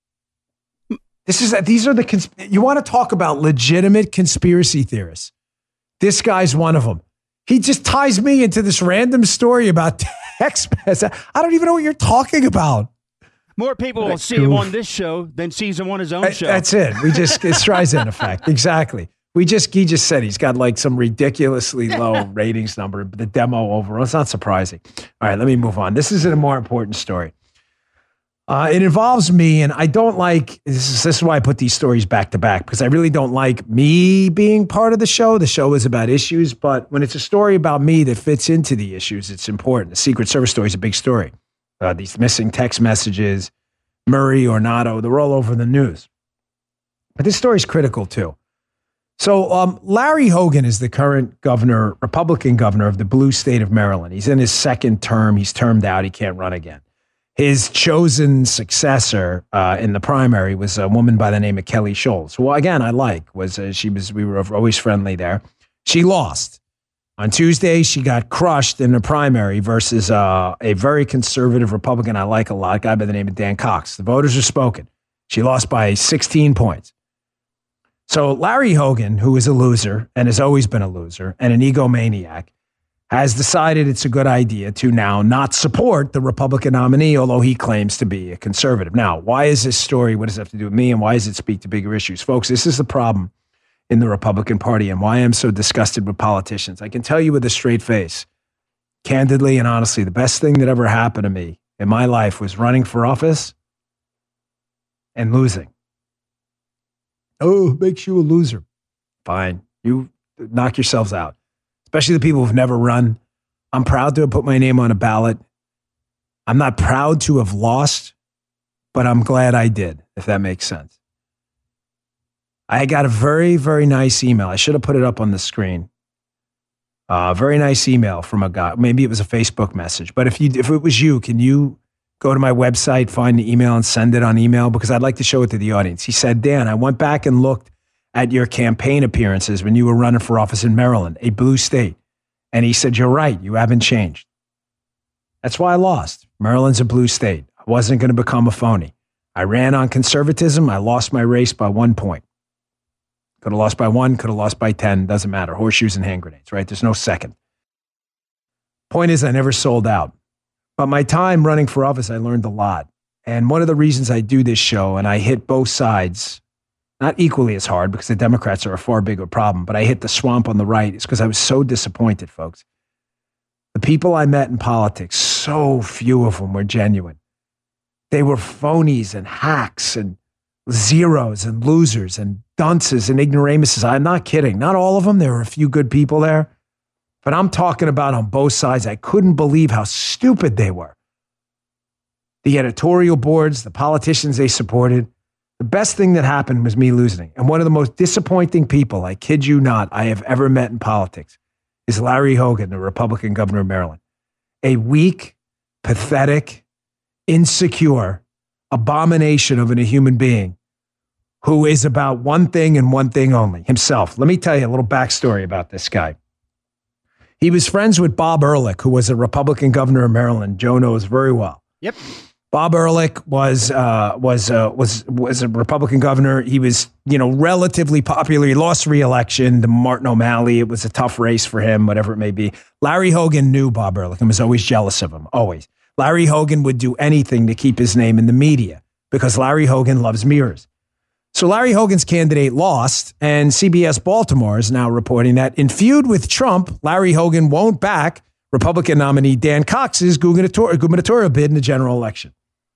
This is, these are the, cons- you want to talk about legitimate conspiracy theorists. This guy's one of them. He just ties me into this random story about text messages. I don't even know what you're talking about. More people will see him on this show than sees him on his own I, show. That's it. We just, it's Streisand effect. Exactly. We just, he just said he's got like some ridiculously low ratings number, but the demo overall, it's not surprising. All right, let me move on. This is a more important story. Uh, it involves me, and I don't like, this is, this is why I put these stories back to back, because I really don't like me being part of the show. The show is about issues, but when it's a story about me that fits into the issues, it's important. The Secret Service story is a big story. Uh, these missing text messages, Murray, Ornato, they're all over the news. But this story is critical too. So um, Larry Hogan is the current governor, Republican governor of the blue state of Maryland. He's in his second term. He's termed out. He can't run again. His chosen successor uh, in the primary was a woman by the name of Kelly Schultz, who, again, I like. Was uh, she was we were always friendly there. She lost. On Tuesday, she got crushed in the primary versus uh, a very conservative Republican I like a lot, a guy by the name of Dan Cox. The voters are spoken. She lost by sixteen points. So Larry Hogan, who is a loser and has always been a loser and an egomaniac, has decided it's a good idea to now not support the Republican nominee, although he claims to be a conservative. Now, why is this story, what does it have to do with me, and why does it speak to bigger issues? Folks, this is the problem in the Republican Party and why I'm so disgusted with politicians. I can tell you with a straight face, candidly and honestly, the best thing that ever happened to me in my life was running for office and losing. Oh, it makes you a loser. Fine. You knock yourselves out. Especially the people who've never run. I'm proud to have put my name on a ballot. I'm not proud to have lost, but I'm glad I did, if that makes sense. I got a very, very nice email. I should have put it up on the screen. A uh, very nice email from a guy. Maybe it was a Facebook message. But if you, if it was you, can you go to my website, find the email, and send it on email? Because I'd like to show it to the audience. He said, Dan, I went back and looked at your campaign appearances when you were running for office in Maryland, a blue state. And he said, you're right. You haven't changed. That's why I lost. Maryland's a blue state. I wasn't going to become a phony. I ran on conservatism. I lost my race by one point. Could have lost by one, could have lost by ten. Doesn't matter. Horseshoes and hand grenades, right? There's no second. Point is, I never sold out. But my time running for office, I learned a lot. And one of the reasons I do this show, and I hit both sides, not equally as hard because the Democrats are a far bigger problem, but I hit the swamp on the right, is because I was so disappointed, folks. The people I met in politics, so few of them were genuine. They were phonies and hacks and zeros and losers and dunces and ignoramuses. I'm not kidding. Not all of them. There were a few good people there. But I'm talking about on both sides. I couldn't believe how stupid they were. The editorial boards, the politicians they supported. The best thing that happened was me losing. And one of the most disappointing people, I kid you not, I have ever met in politics is Larry Hogan, the Republican governor of Maryland. A weak, pathetic, insecure abomination of a human being who is about one thing and one thing only, himself. Let me tell you a little backstory about this guy. He was friends with Bob Ehrlich, who was a Republican governor of Maryland. Joe knows very well. Yep. Bob Ehrlich was uh, was uh, was was a Republican governor. He was, you know, relatively popular. He lost re-election to Martin O'Malley. It was a tough race for him, whatever it may be. Larry Hogan knew Bob Ehrlich and was always jealous of him, always. Larry Hogan would do anything to keep his name in the media because Larry Hogan loves mirrors. So Larry Hogan's candidate lost, and C B S Baltimore is now reporting that in feud with Trump, Larry Hogan won't back Republican nominee Dan Cox's gubernatorial, gubernatorial bid in the general election.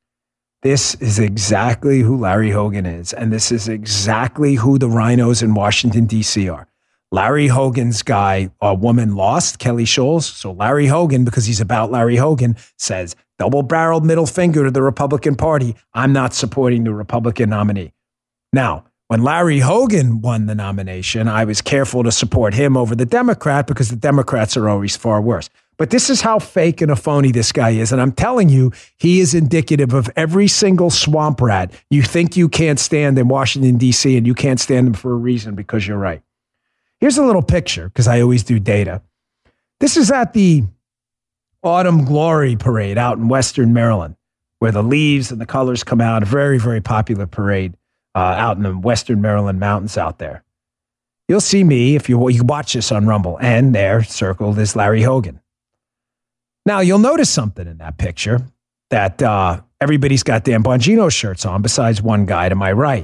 This is exactly who Larry Hogan is, and this is exactly who the rhinos in Washington, D C are. Larry Hogan's guy, a woman lost, Kelly Scholes. So Larry Hogan, because he's about Larry Hogan, says, double-barreled middle finger to the Republican Party. I'm not supporting the Republican nominee. Now, when Larry Hogan won the nomination, I was careful to support him over the Democrat because the Democrats are always far worse. But this is how fake and a phony this guy is. And I'm telling you, he is indicative of every single swamp rat you think you can't stand in Washington, D C, and you can't stand him for a reason because you're right. Here's a little picture, because I always do data. This is at the Autumn Glory Parade out in Western Maryland, where the leaves and the colors come out. A very, very popular parade uh, out in the Western Maryland mountains out there. You'll see me if you, you watch this on Rumble, and there circled is Larry Hogan. Now, you'll notice something in that picture, that uh, everybody's got Dan Bongino shirts on besides one guy to my right.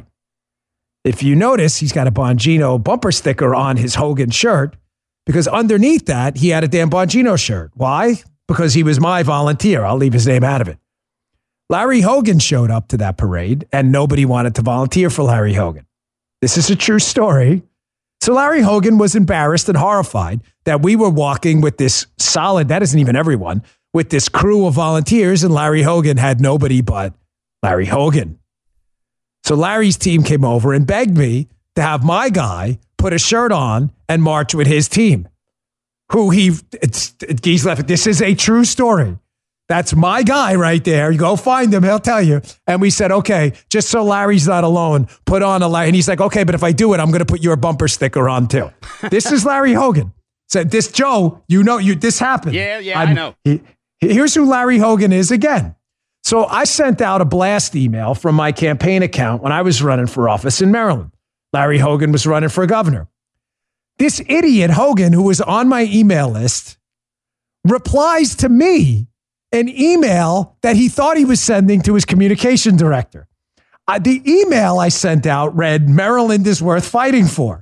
If you notice, he's got a Bongino bumper sticker on his Hogan shirt because underneath that, he had a Dan Bongino shirt. Why? Because he was my volunteer. I'll leave his name out of it. Larry Hogan showed up to that parade and nobody wanted to volunteer for Larry Hogan. This is a true story. So Larry Hogan was embarrassed and horrified that we were walking with this solid, that isn't even everyone, with this crew of volunteers, and Larry Hogan had nobody but Larry Hogan. So Larry's team came over and begged me to have my guy put a shirt on and march with his team. Who he, it's, he's left. This is a true story. That's my guy right there. You go find him. He'll tell you. And we said, okay, just so Larry's not alone, put on a Larry. And he's like, okay, but if I do it, I'm going to put your bumper sticker on too. This is Larry Hogan. Said this, Joe, you know, you this happened. Yeah, yeah, I'm, I know. He, here's who Larry Hogan is again. So I sent out a blast email from my campaign account when I was running for office in Maryland. Larry Hogan was running for governor. This idiot Hogan, who was on my email list, replies to me an email that he thought he was sending to his communication director. Uh, the email I sent out read, Maryland is worth fighting for.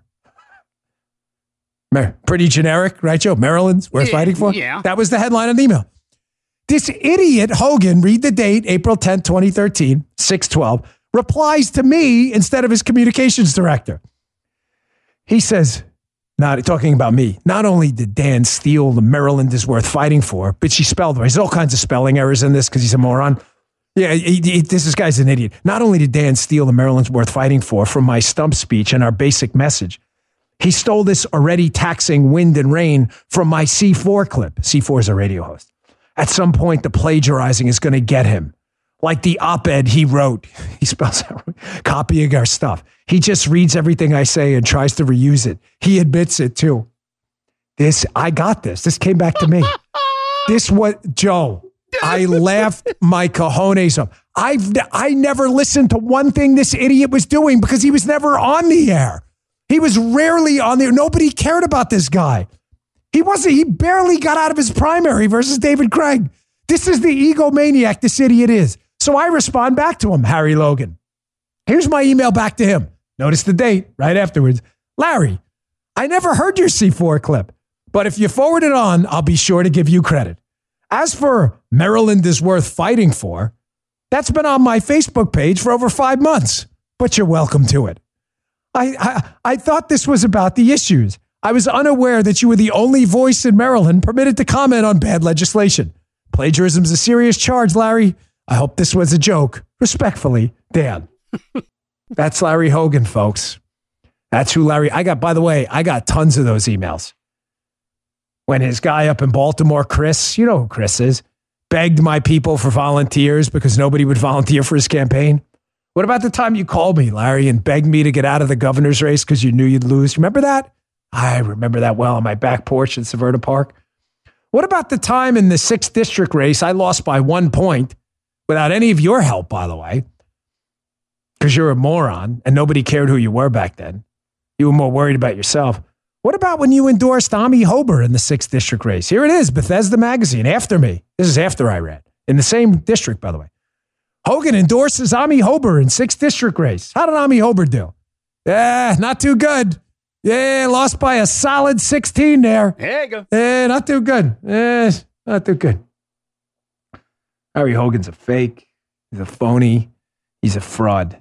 Pretty generic, right, Joe? Maryland's worth yeah, fighting for? Yeah. That was the headline of the email. This idiot Hogan, read the date, April tenth, twenty thirteen, six twelve, replies to me instead of his communications director. He says, not talking about me, not only did Dan steal the Maryland is worth fighting for, but she spelled it. There's all kinds of spelling errors in this because he's a moron. Yeah, he, he, this, this guy's an idiot. Not only did Dan steal the Maryland's worth fighting for from my stump speech and our basic message, he stole this already taxing wind and rain from my C four clip. C four is a radio host. At some point, the plagiarizing is going to get him. Like the op-ed he wrote. He spells out copying our stuff. He just reads everything I say and tries to reuse it. He admits it too. This, I got this. This came back to me. This what, Joe, I laughed my cojones up. I've, I never listened to one thing this idiot was doing because he was never on the air. He was rarely on the air. Nobody cared about this guy. He wasn't, he barely got out of his primary versus David Craig. This is the egomaniac this idiot is. So I respond back to him, Harry Logan. Here's my email back to him. Notice the date right afterwards. Larry, I never heard your C four clip, but if you forward it on, I'll be sure to give you credit. As for Maryland is worth fighting for, that's been on my Facebook page for over five months, but you're welcome to it. I, I, I thought this was about the issues. I was unaware that you were the only voice in Maryland permitted to comment on bad legislation. Plagiarism's a serious charge, Larry. I hope this was a joke. Respectfully, Dan. That's Larry Hogan, folks. That's who Larry, I got, by the way, I got tons of those emails. When his guy up in Baltimore, Chris, you know who Chris is, begged my people for volunteers because nobody would volunteer for his campaign. What about the time you called me, Larry, and begged me to get out of the governor's race because you knew you'd lose? Remember that? I remember that well on my back porch in Severna Park. What about the time in the sixth district race I lost by one point without any of your help, by the way, because you're a moron and nobody cared who you were back then. You were more worried about yourself. What about when you endorsed Ami Hober in the sixth district race? Here it is, Bethesda Magazine, after me. This is after I ran. In the same district, by the way. Hogan endorses Ami Hober in sixth district race. How did Ami Hober do? Yeah, not too good. Yeah, lost by a solid sixteen there. There you go. Yeah, not too good. Eh, not too good. Larry Hogan's a fake. He's a phony. He's a fraud.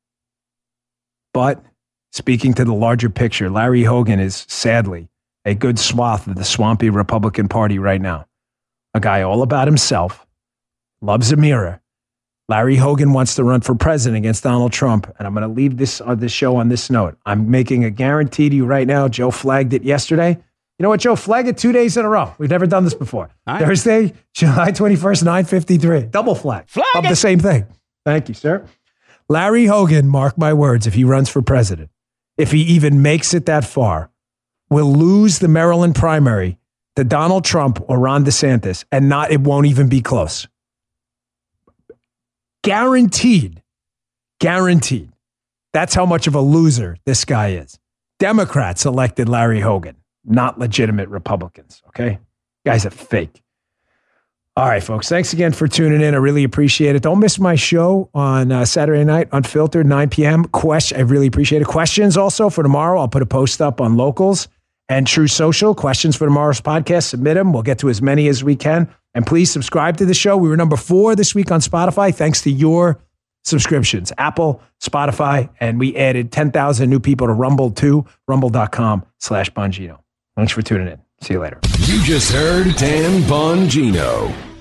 But speaking to the larger picture, Larry Hogan is sadly a good swath of the swampy Republican Party right now. A guy all about himself, loves a mirror. Larry Hogan wants to run for president against Donald Trump, and I'm going to leave this uh, this show on this note. I'm making a guarantee to you right now. Joe flagged it yesterday. You know what, Joe? Flag it two days in a row. We've never done this before. Right. Thursday, July twenty-first, nine fifty-three. Double flag. Flag of it. The same thing. Thank you, sir. Larry Hogan, mark my words, if he runs for president, if he even makes it that far, will lose the Maryland primary to Donald Trump or Ron DeSantis, and not it won't even be close. Guaranteed. Guaranteed. That's how much of a loser this guy is. Democrats elected Larry Hogan, not legitimate Republicans, okay? Guy's a fake. All right, folks. Thanks again for tuning in. I really appreciate it. Don't miss my show on uh, Saturday night, Unfiltered, nine p.m. Question, I really appreciate it. Questions also for tomorrow. I'll put a post up on Locals and True Social. Questions for tomorrow's podcast. Submit them. We'll get to as many as we can. And please subscribe to the show. We were number four this week on Spotify, thanks to your subscriptions. Apple, Spotify, and we added ten thousand new people to Rumble too. Rumble.com slash Bongino. Thanks for tuning in. See you later. You just heard Dan Bongino.